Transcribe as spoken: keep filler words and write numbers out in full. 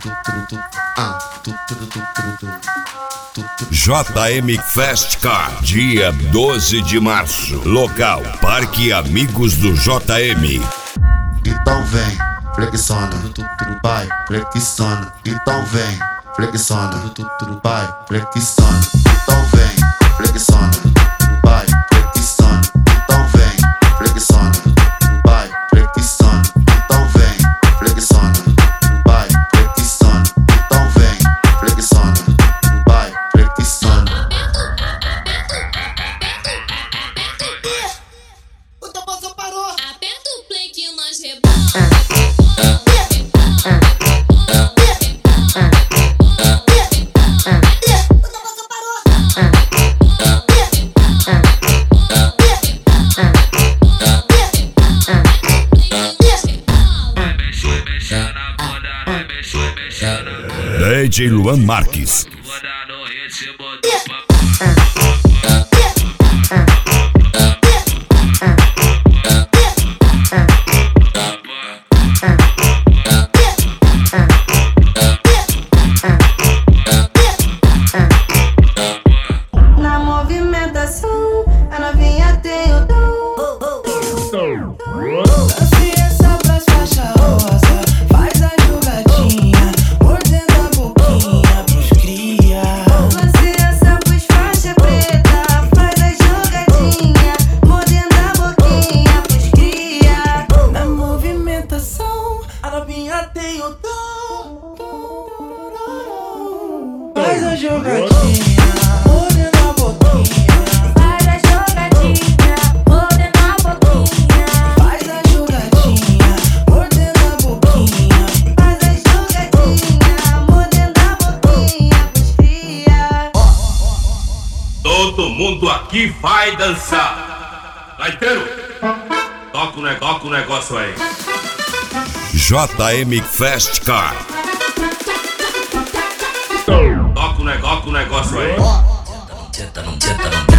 J M Fest Car, dia doze de março. Local, Parque Amigos do J M. Então vem, flexiona, vai, flexiona. Então vem, flexiona, vai, flexiona. Então vem, flexiona, vai, flexiona. Então vem, flexiona, vai, flexiona. Então vem, flexiona, vai, flexiona. Então vem, flexiona, vai, flexiona. O teu bolso parou. Aperta o play que nós rebola. D J Luan Marques. Na movimentação, a novinha tem o dom. Dance essa pras faixa rosa, faz a jogadinha, mordendo a boquinha pros cria. Dance essa pras faixa preta, faz a jogadinha, mordendo a boquinha pros cria. Na movimentação, a novinha tem o dom. Faz a jogadinha. Todo mundo aqui vai dançar. Gaiteiro, toca o negócio, toca o negócio aí. J M Fest Car. Toca o negócio, toca o negócio aí. Senta, não senta, não